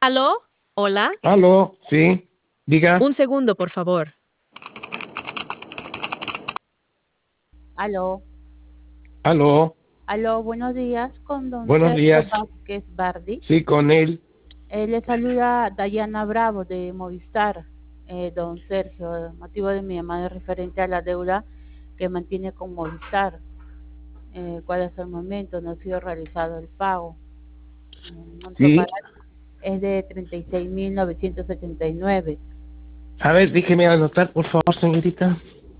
¿Aló? Hola. Aló, sí, diga, Un segundo, por favor. Aló, aló, aló, buenos días con don buenos Sergio días, Vázquez Bardi. sí, con él. Le saluda Dayana Bravo de Movistar. Don Sergio, el motivo de mi llamada es referente a la deuda que mantiene con Movistar. ¿Cuál es el momento? No ha sido realizado el pago. El monto Sí, para es de 36.979. a ver, déjeme anotar, por favor, señorita.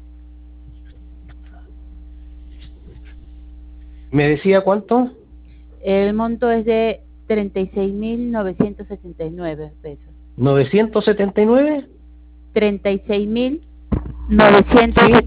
¿Me decía cuánto? El monto es de 36.979 pesos. ¿979? 36.979. Sí,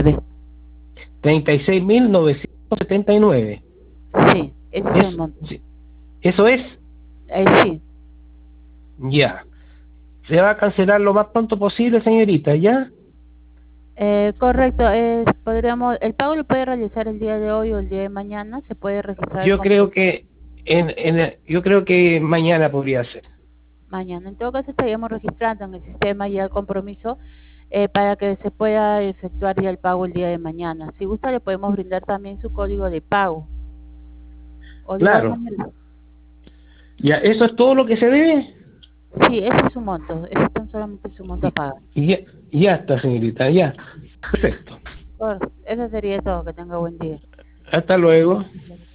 36.979. Sí, ese es Es, el monto. sí, eso es, Sí, ya. Se va a cancelar lo más pronto posible, señorita, ¿ya? correcto. El pago lo puede realizar el día de hoy o el día de mañana. Se puede registrar el Yo creo compromiso que yo creo que mañana podría ser. mañana. En todo caso, estaríamos registrando en el sistema ya el compromiso para que se pueda efectuar ya el pago el día de mañana. Si gusta, le podemos brindar también su código de pago. O de igual Claro. manera. Ya, ¿eso es todo lo que se debe? Sí, ese es su monto. Ese es solamente su monto a Y, pagar. y ya, ya está, señorita, ya. Perfecto. Eso sería todo. Que tenga buen día. Hasta luego.